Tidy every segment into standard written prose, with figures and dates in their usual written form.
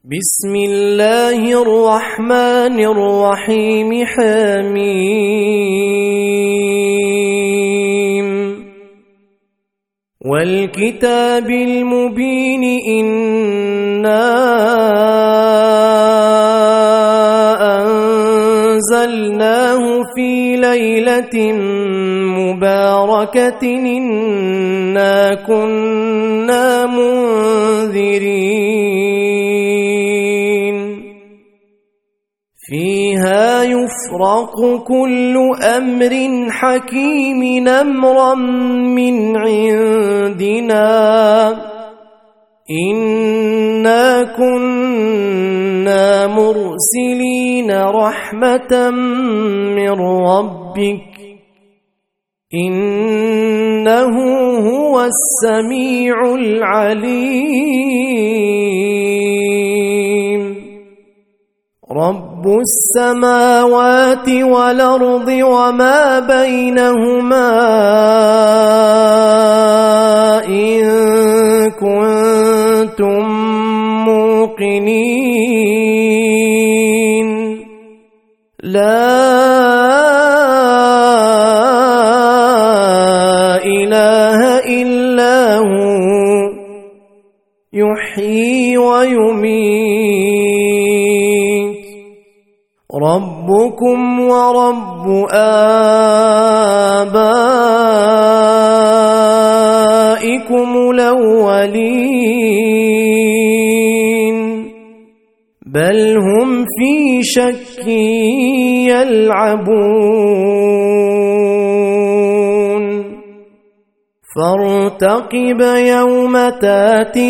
بسم الله الرحمن الرحيم حميم والكتاب المبين إنا أنزلناه في ليلة مباركة إنا كنا منذرين فيها يفرق كل أمر حكيم أمرا من عندنا إنا كنا مرسلين رحمة من ربك إنه هو السميع العليم رب السماوات والأرض وما بينهما إن كنتم موقنين لا إله إلا هو يحيي ويميت ربكم ورب آبائكم الأولين بل هم في شك يلعبون فارتقب يوم تاتي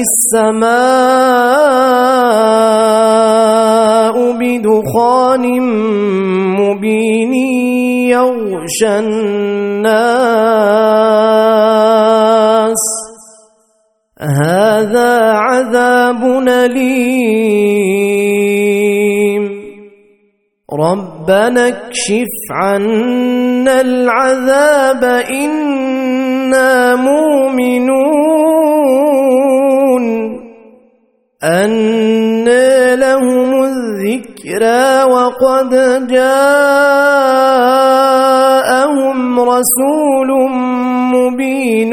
السماء بدخان مبين يغشى الناس هذا عذاب أليم ربنا اكشف عنا العذاب إنا مؤمنون أنى لهم الذكرى وقد جاءهم رسول مبين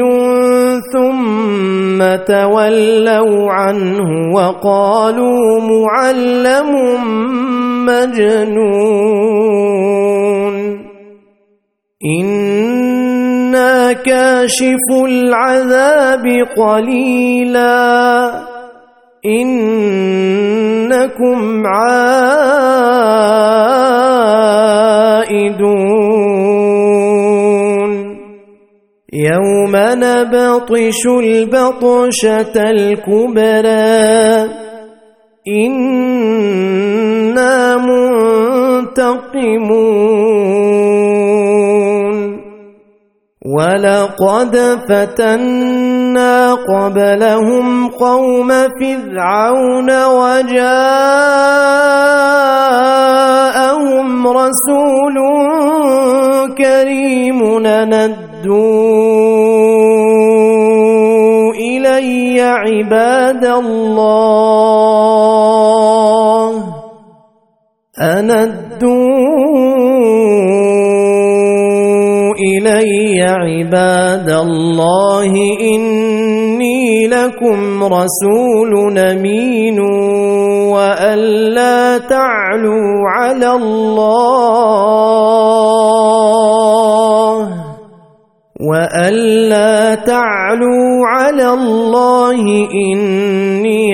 ثم تولوا عنه وقالوا معلم مجنون إنا كاشف العذاب قليلا إنكم عائدون يوم نبطش البطشة الكبرى إنا منتقمون ولقد فتنا قبلهم قوم فرعون وجاءهم رسول كريم ندوا إلي عباد الله إلي عباد الله إني لكم رسول أمين وألا تعلوا على الله إني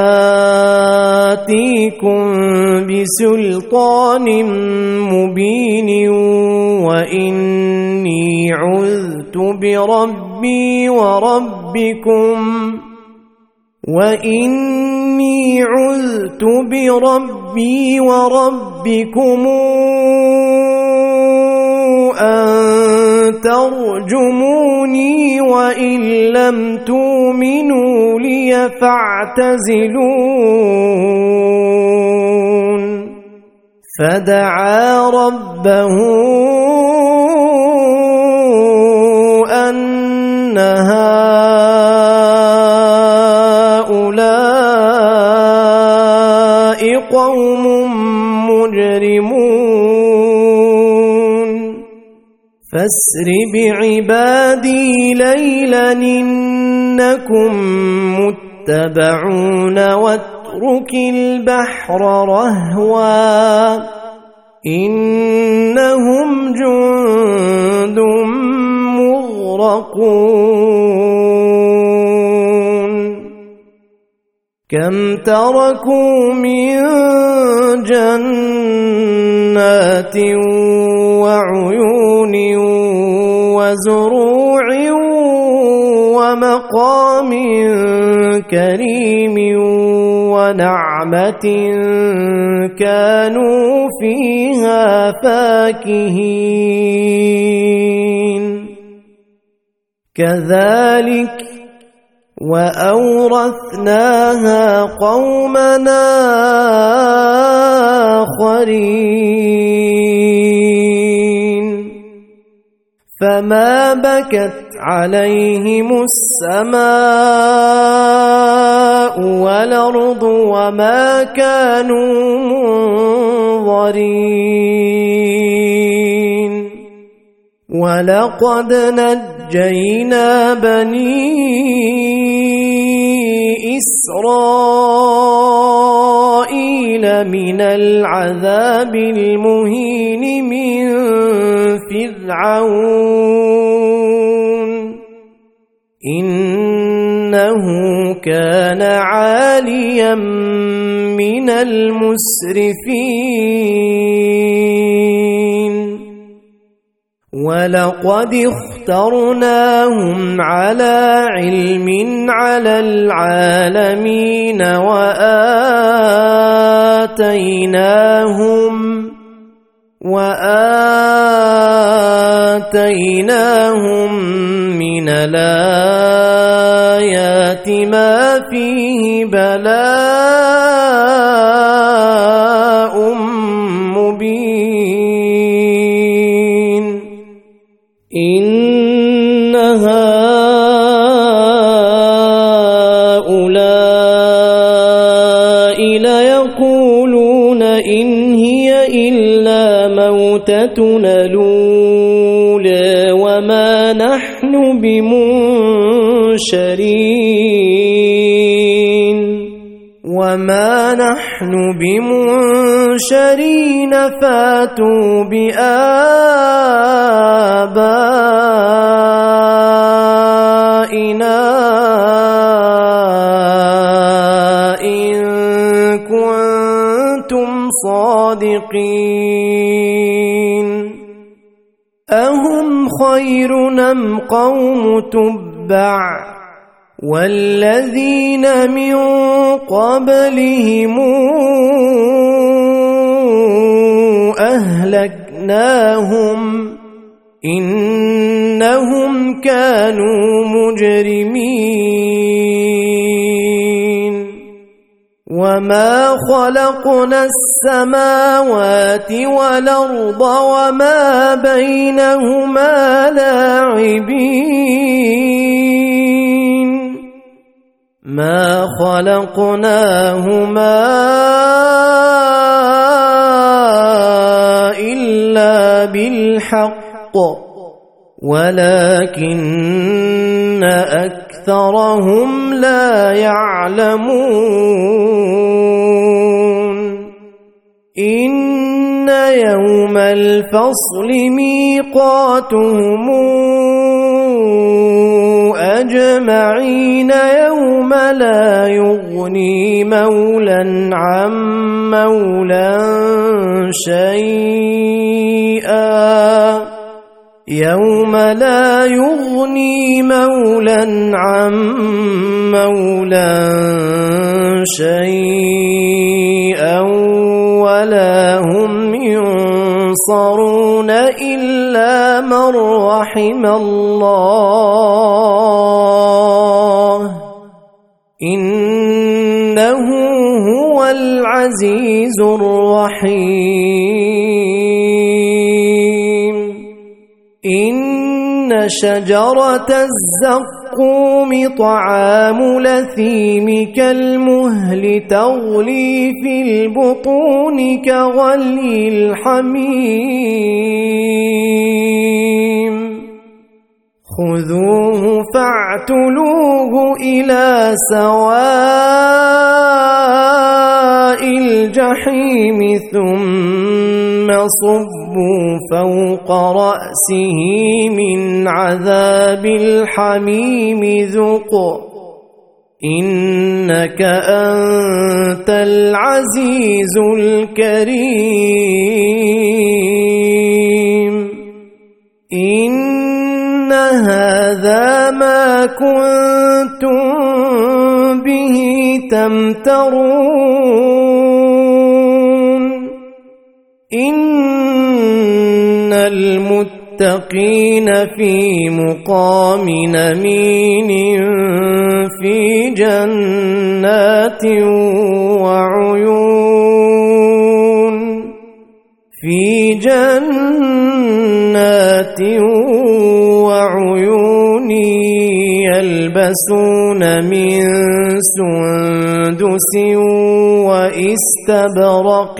آتيكم بسلطان مبين وإني عذت بربي وربكم أن ترجموني وإن لم تؤمنوا لي فاعتزلون فدعا ربه أن هؤلاء هؤلاء قوم مجرمون فاسر بعبادي ليلا إنكم متبعون واترك البحر رهوا إنهم جند مغرقون كم تركوا من جنات وعيون وزروع ومقام كريم ونعمة كانوا فيها فاكهين كذلك وأورثناها قومنا آخرين فما بكت عليهم السماء والأرض وما كانوا منظرين ولقد نجينا بني إسرائيل من العذاب المهين من فرعون إنه كان عاليا من المسرفين ولقد اخترناهم على علم على العالمين وآتيناهم من الآيات ما فيه بلاء مبين إن هؤلاء ليقولون إن هي إلا موتتنا الأولى وما نحن بمنشرين فاتوا بآبائنا إن كنتم صادقين أهم خير أم قوم تبع والذين من قبلهم أهلكناهم إنهم كانوا مجرمين وما خلقنا السماوات والأرض وما بينهما لاعبين ما خلقناهما إلا بالحق ولكن أكثرهم لا يعلمون إن يوم الفصل ميقاتهم أجمعين يوم لا يغني مولا عن مولا شيئا يوم لا يغني مولا عن مولا شيئا ولا هم ينصرون إلا من رحم الله إنه هو العزيز الرحيم إن شجرة الزقوم طعام لثيم كالمهل تغلي في البطون كغلي الحميم خذوه فاعتلوه إلى سواء الجحيم ثم صبوا فوق رأسه من عذاب الحميم ذق إنك أنت العزيز الكريم إن هذا ما كنتم به تمترون إن المتقين في مقام أمين في جنات وعيون في جنات وعيون يلبسون من سندس وإستبرق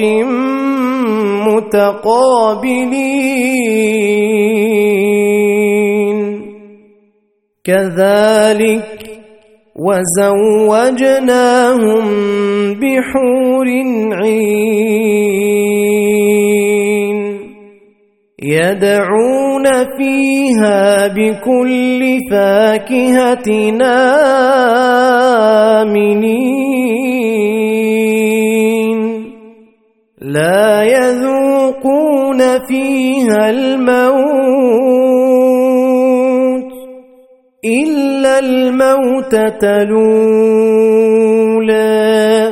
متقابلين كذلك وزوجناهم بحور عين يدعون فيها بكل فاكهة آمنين لا يذوقون فيها الموت إلا الموتة الأولى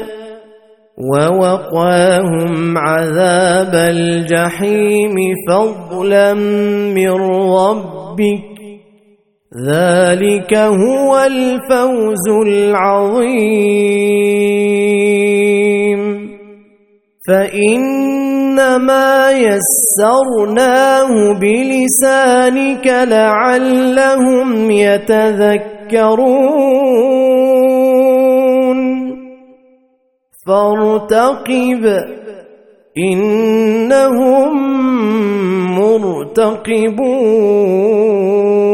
ووقاهم عذاب الجحيم فضلا من ربك ذلك هو الفوز العظيم فإنما يسرناه بلسانك لعلهم يتذكرون فارتقب إنهم مرتقبون